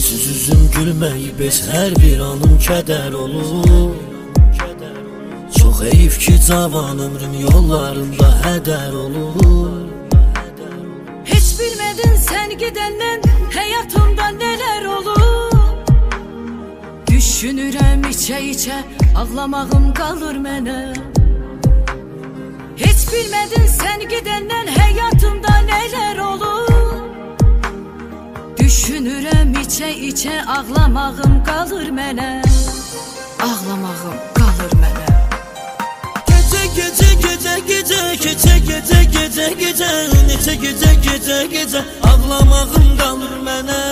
Sensiz üzüm gülməyib heç hər bir anım kədər olur. Çox heyif ki cavan ömrüm yollarında hədər olur. Heç bilmədin sən gedəndən həyatımda nələr olur. Düşünürəm içə-içə ağlamağım qalır mənə. Heç bilmədin sən gedəndən həyatımda nələr olur. Düşünürəm içə-içə ağlamağım qalır mənə. Ağlamağım qalır mənə. Gecə gecə gecə gecə keçə gecə gecə gecə neçə gecə gecə gecə ağlamağım qalır mənə.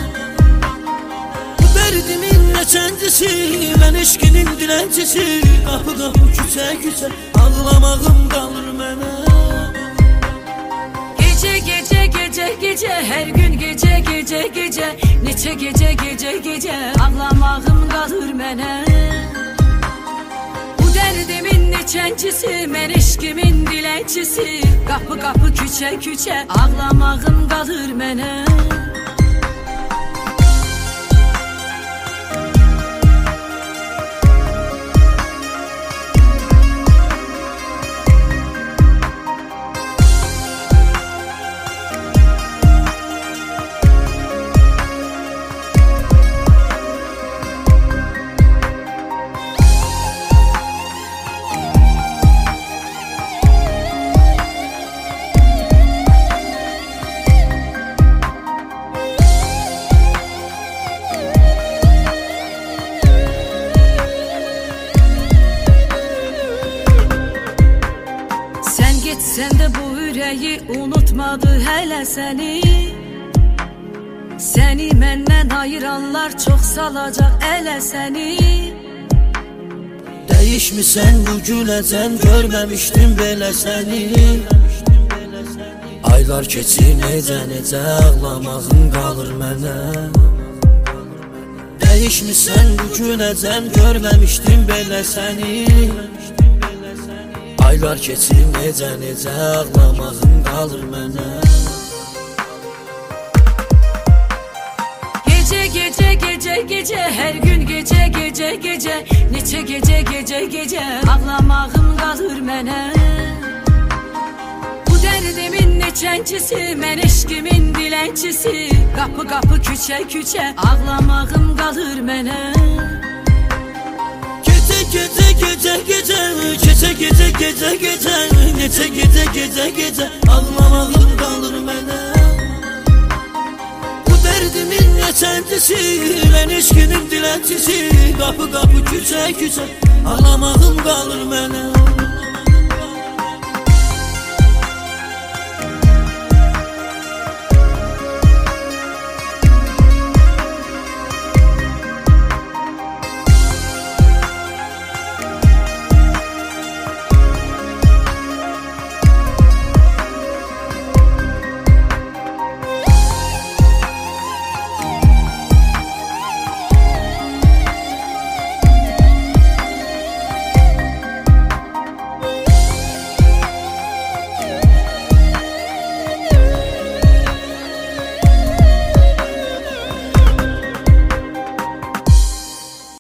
Bu dərdimin neçəncisi, mən eşqinin diləncisi. Qapı qapı küçə küçə ağlamağım qalır mənə. Gecə gecə gecə gecə hər gün gecə gecə gecə neçə gecə gecə gecə ağlamağım qalır mənə. Bu dərdimin neçəncisi, mən eşqimin diləncisi. Qapı qapı küçə küçə ağlamağım qalır mənə. Sən də bu ürəyi unutmadı hələ səni. Səni məndən ayıranlar çox salacaq ələ səni. Dəyişmisən bu günəcən, görməmişdim belə səni. Aylar keçir necə necə ağlamağım qalır mənə. Dəyişmisən bu günəcən, görməmişdim belə səni. Aylar keçir necə necə ağlamağım qalır mənə. Gecə gecə gecə gecə hər gün gecə gecə gecə neçə gecə gecə gecə ağlamağım qalır mənə. Bu dərdimin neçəncisi, mən eşqimin diləncisi. Qapı qapı küçə küçə ağlamağım qalır mənə. Gecə gecə gecə keçə gecə gecə gecə neçə gecə gecə gecə ağlamağım qalır mənə. Bu dərdimin neçəncisi, mən eşqinin diləncisi. Qapı qapı küçə küçə ağlamağım qalır mənə.